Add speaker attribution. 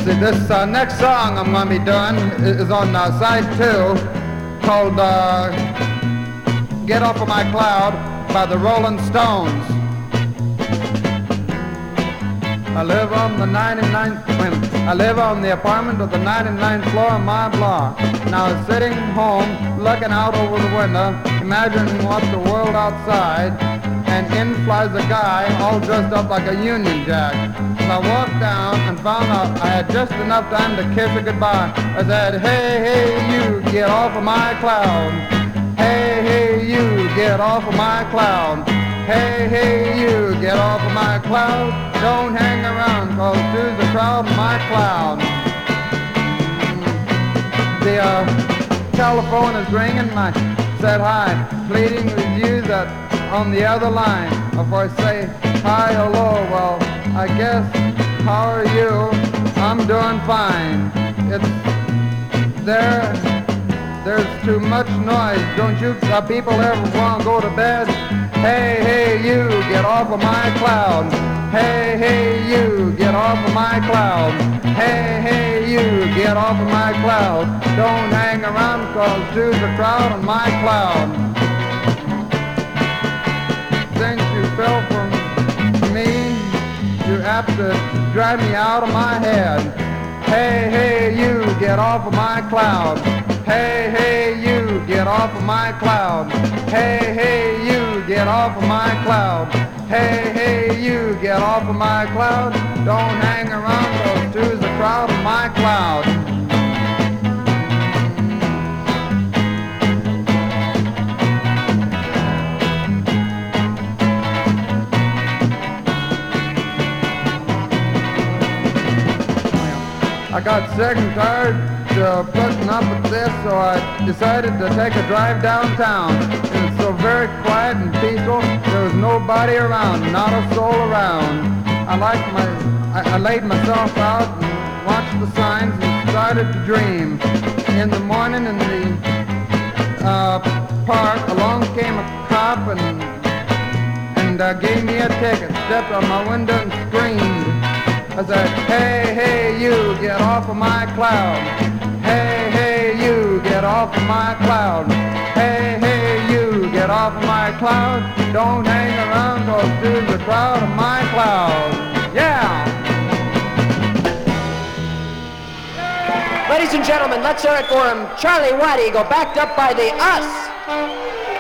Speaker 1: See, this next song I'm going to be doing is on side 2, called Get Off of My Cloud by the Rolling Stones. I live on the 99th, I live on the apartment of the 99th floor of my block. And I was sitting home, looking out over the window, imagining what the world outside, and in flies a guy all dressed up like a Union Jack. And I walked down and found out I had just enough time to kiss her goodbye. I said, hey, hey, you, get off of my cloud. Hey, hey, you, get off of my cloud. Hey, hey, you, get off of my cloud. Don't hang around, cause there's a crowd in my cloud. The telephone is ringing, and I said hi, pleading with you that on the other line. If I say hi, hello, well, I guess, how are you? I'm doing fine. There's too much noise. Don't you people ever want to go to bed? Hey, hey, you, get off of my cloud. Hey, hey, you, get off of my cloud. Hey, hey, you, get off of my cloud. Don't hang around, cause there's a crowd on my cloud. Since you fell from me, you have to drive me out of my head. Hey, hey, you, get off of my cloud. Hey, hey, you, get off of my cloud. Hey, hey, you, get off of my cloud. Hey, hey, you, get off of my cloud. Don't hang around, cause there's a crowd on my cloud. I got sick and tired of putting up with this, so I decided to take a drive downtown. It was so very quiet and peaceful, there was nobody around, not a soul around. I laid myself out and watched the signs and started to dream. In the morning in the park, along came a cop and gave me a ticket, stepped on my window and screamed. I said, hey, hey, you, get off of my cloud. Hey, hey, you, get off of my cloud. Hey, hey, you, get off of my cloud. Don't hang around, cause there's a crowd of my cloud. Yeah!
Speaker 2: Ladies and gentlemen, let's hear it for him. Charlie White Eagle, backed up by the Us.